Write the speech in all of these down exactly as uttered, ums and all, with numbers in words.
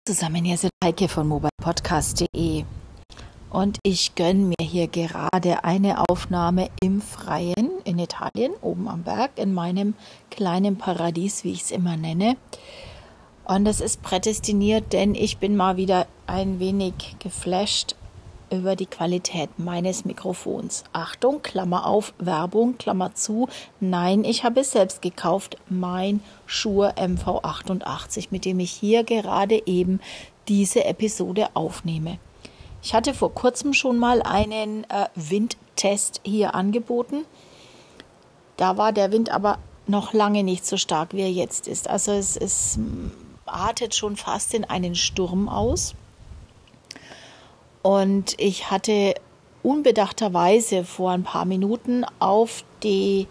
Zusammen, hier ist Heike von mobilepodcast punkt de und ich gönne mir hier gerade eine Aufnahme im Freien in Italien, oben am Berg, in meinem kleinen Paradies, wie ich es immer nenne. Und das ist prädestiniert, denn ich bin mal wieder ein wenig geflasht über die Qualität meines Mikrofons. Achtung, Klammer auf, Werbung, Klammer zu. Nein, ich habe es selbst gekauft, mein Shure M V achtundachtzig, mit dem ich hier gerade eben diese Episode aufnehme. Ich hatte vor kurzem schon mal einen äh, Windtest hier angeboten. Da war der Wind aber noch lange nicht so stark, wie er jetzt ist. Also es, es artet schon fast in einen Sturm aus. Und ich hatte unbedachterweise vor ein paar Minuten auf die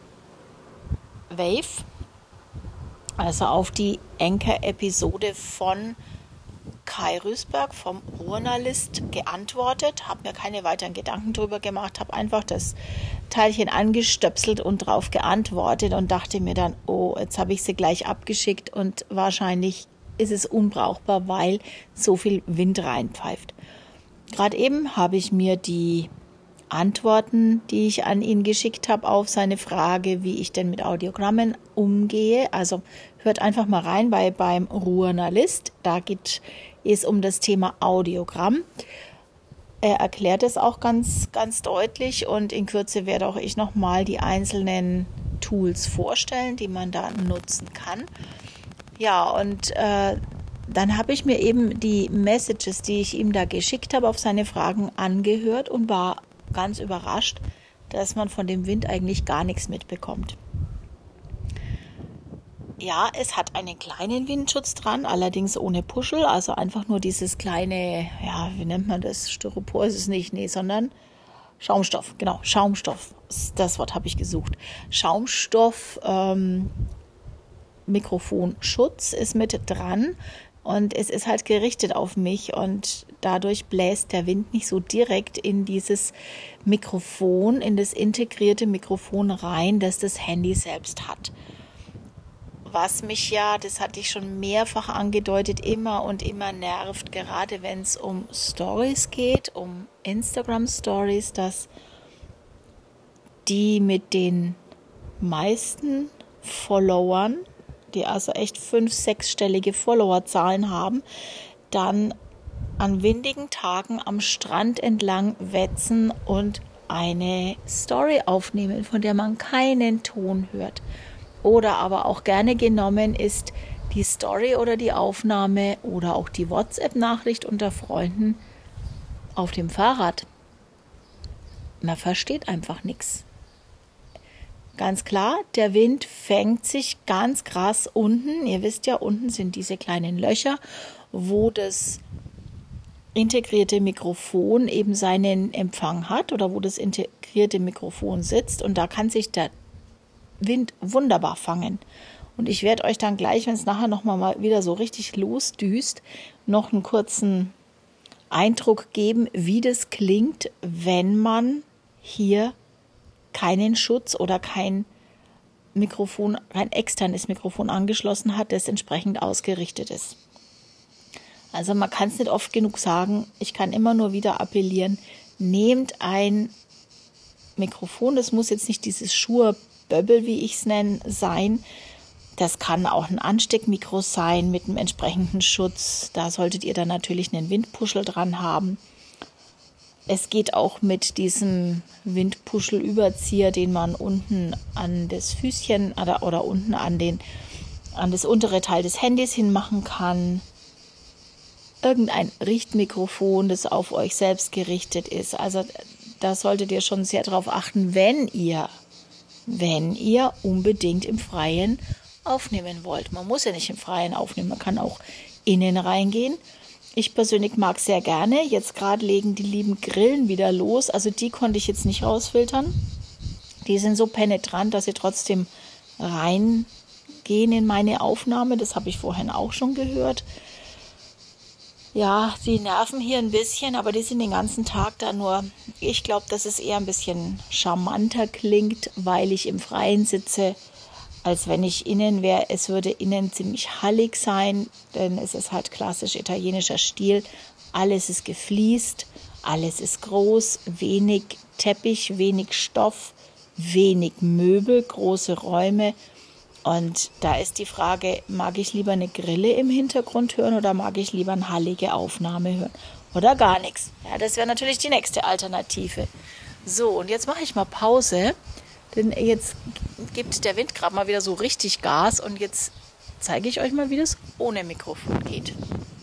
Wave, also auf die Anchor-Episode von Kai Rüßberg vom Ruhrjournalist geantwortet, habe mir keine weiteren Gedanken drüber gemacht, habe einfach das Teilchen angestöpselt und drauf geantwortet und dachte mir dann, oh, jetzt habe ich sie gleich abgeschickt und wahrscheinlich ist es unbrauchbar, weil so viel Wind reinpfeift. Gerade eben habe ich mir die Antworten, die ich an ihn geschickt habe, auf seine Frage, wie ich denn mit Audiogrammen umgehe. Also hört einfach mal rein bei beim Ruhrjournalist. Da geht es um das Thema Audiogramm. Er erklärt es auch ganz, ganz deutlich und in Kürze werde auch ich nochmal die einzelnen Tools vorstellen, die man da nutzen kann. Ja, und äh, dann habe ich mir eben die Messages, die ich ihm da geschickt habe, auf seine Fragen angehört und war ganz überrascht, dass man von dem Wind eigentlich gar nichts mitbekommt. Ja, es hat einen kleinen Windschutz dran, allerdings ohne Puschel, also einfach nur dieses kleine, ja, wie nennt man das? Styropor ist es nicht, nee, sondern Schaumstoff, genau, Schaumstoff, das Wort habe ich gesucht. Schaumstoff, ähm, Mikrofonschutz ist mit dran. Und es ist halt gerichtet auf mich und dadurch bläst der Wind nicht so direkt in dieses Mikrofon, in das integrierte Mikrofon rein, das das Handy selbst hat. Was mich ja, das hatte ich schon mehrfach angedeutet, immer und immer nervt, gerade wenn es um Stories geht, um Instagram-Stories, dass die mit den meisten Followern, die also echt fünf-, sechsstellige Followerzahlen haben, dann an windigen Tagen am Strand entlang wetzen und eine Story aufnehmen, von der man keinen Ton hört. Oder aber auch gerne genommen ist die Story oder die Aufnahme oder auch die WhatsApp-Nachricht unter Freunden auf dem Fahrrad. Man versteht einfach nichts. Ganz klar, der Wind fängt sich ganz krass unten. Ihr wisst ja, unten sind diese kleinen Löcher, wo das integrierte Mikrofon eben seinen Empfang hat oder wo das integrierte Mikrofon sitzt. Und da kann sich der Wind wunderbar fangen. Und ich werde euch dann gleich, wenn es nachher nochmal mal wieder so richtig losdüst, noch einen kurzen Eindruck geben, wie das klingt, wenn man hier keinen Schutz oder kein Mikrofon, kein externes Mikrofon angeschlossen hat, das entsprechend ausgerichtet ist. Also man kann es nicht oft genug sagen, ich kann immer nur wieder appellieren, nehmt ein Mikrofon, das muss jetzt nicht dieses Shure-Böbbel, wie ich es nenne, sein. Das kann auch ein Ansteckmikro sein mit einem entsprechenden Schutz. Da solltet ihr dann natürlich einen Windpuschel dran haben. Es geht auch mit diesem Windpuschelüberzieher, den man unten an das Füßchen oder, oder unten an, den, an das untere Teil des Handys hinmachen kann. Irgendein Richtmikrofon, das auf euch selbst gerichtet ist. Also da solltet ihr schon sehr darauf achten, wenn ihr, wenn ihr unbedingt im Freien aufnehmen wollt. Man muss ja nicht im Freien aufnehmen, man kann auch innen reingehen. Ich persönlich mag sehr gerne. Jetzt gerade legen die lieben Grillen wieder los. Also die konnte ich jetzt nicht rausfiltern. Die sind so penetrant, dass sie trotzdem reingehen in meine Aufnahme. Das habe ich vorhin auch schon gehört. Ja, die nerven hier ein bisschen, aber die sind den ganzen Tag da nur. Ich glaube, dass es eher ein bisschen charmanter klingt, weil ich im Freien sitze, als wenn ich innen wäre. Es würde innen ziemlich hallig sein, denn es ist halt klassisch italienischer Stil. Alles ist gefliest, alles ist groß, wenig Teppich, wenig Stoff, wenig Möbel, große Räume. Und da ist die Frage, mag ich lieber eine Grille im Hintergrund hören oder mag ich lieber eine hallige Aufnahme hören? Oder gar nichts. Ja, das wäre natürlich die nächste Alternative. So, und jetzt mache ich mal Pause, denn jetzt gibt der Wind gerade mal wieder so richtig Gas und jetzt zeige ich euch mal, wie das ohne Mikrofon geht.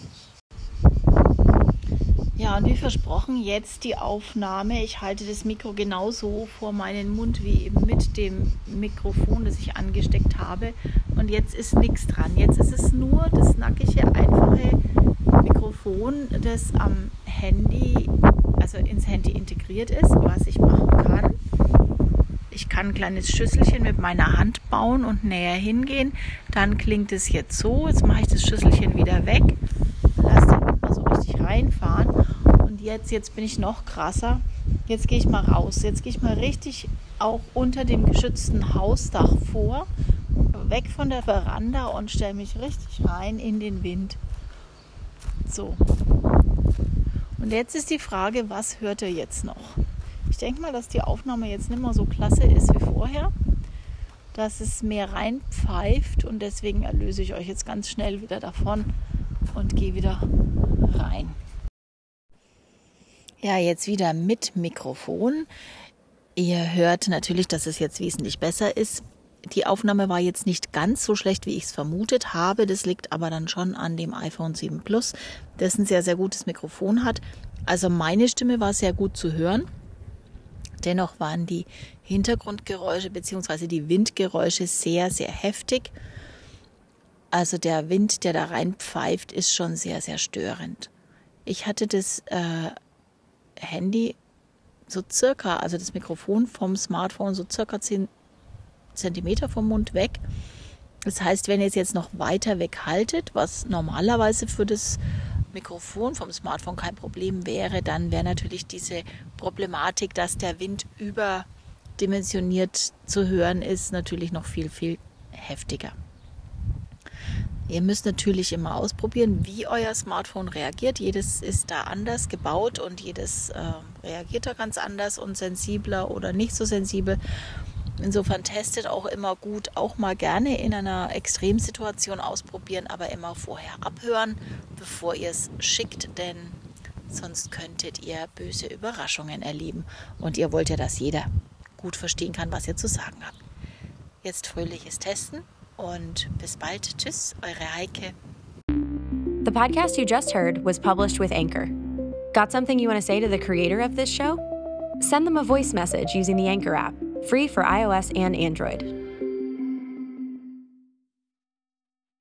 Ja, und wie versprochen, jetzt die Aufnahme. Ich halte das Mikro genauso vor meinen Mund wie eben mit dem Mikrofon, das ich angesteckt habe. Und jetzt ist nichts dran. Jetzt ist es nur das nackige, einfache Mikrofon, das am Handy, also ins Handy integriert ist, was ich machen kann. Ich kann ein kleines Schüsselchen mit meiner Hand bauen und näher hingehen. Dann klingt es jetzt so. Jetzt mache ich das Schüsselchen wieder weg. Lass den mal so richtig reinfahren. Und jetzt, jetzt bin ich noch krasser. Jetzt gehe ich mal raus. Jetzt gehe ich mal richtig auch unter dem geschützten Hausdach vor. Weg von der Veranda und stelle mich richtig rein in den Wind. So. Und jetzt ist die Frage, was hört ihr jetzt noch? Ich denke mal, dass die Aufnahme jetzt nicht mehr so klasse ist wie vorher, dass es mehr reinpfeift und deswegen erlöse ich euch jetzt ganz schnell wieder davon und gehe wieder rein. Ja, jetzt wieder mit Mikrofon. Ihr hört natürlich, dass es jetzt wesentlich besser ist. Die Aufnahme war jetzt nicht ganz so schlecht, wie ich es vermutet habe. Das liegt aber dann schon an dem iPhone sieben Plus, das ein sehr, sehr gutes Mikrofon hat. Also meine Stimme war sehr gut zu hören. Dennoch waren die Hintergrundgeräusche bzw. die Windgeräusche sehr, sehr heftig. Also der Wind, der da reinpfeift, ist schon sehr, sehr störend. Ich hatte das äh, Handy so circa, also das Mikrofon vom Smartphone so circa zehn Zentimeter vom Mund weg. Das heißt, wenn ihr es jetzt noch weiter weg haltet, was normalerweise für das Mikrofon vom Smartphone kein Problem wäre, dann wäre natürlich diese Problematik, dass der Wind überdimensioniert zu hören ist, natürlich noch viel, viel heftiger. Ihr müsst natürlich immer ausprobieren, wie euer Smartphone reagiert. Jedes ist da anders gebaut und jedes äh, reagiert da ganz anders und sensibler oder nicht so sensibel. Insofern testet auch immer gut, auch mal gerne in einer Extremsituation ausprobieren, aber immer vorher abhören, bevor ihr es schickt, denn sonst könntet ihr böse Überraschungen erleben. Und ihr wollt ja, dass jeder gut verstehen kann, was ihr zu sagen habt. Jetzt fröhliches Testen und bis bald. Tschüss, eure Heike. The podcast you just heard was published with Anchor. Got something you want to say to the creator of this show? Send them a voice message using the Anchor app. Free for iOS and Android.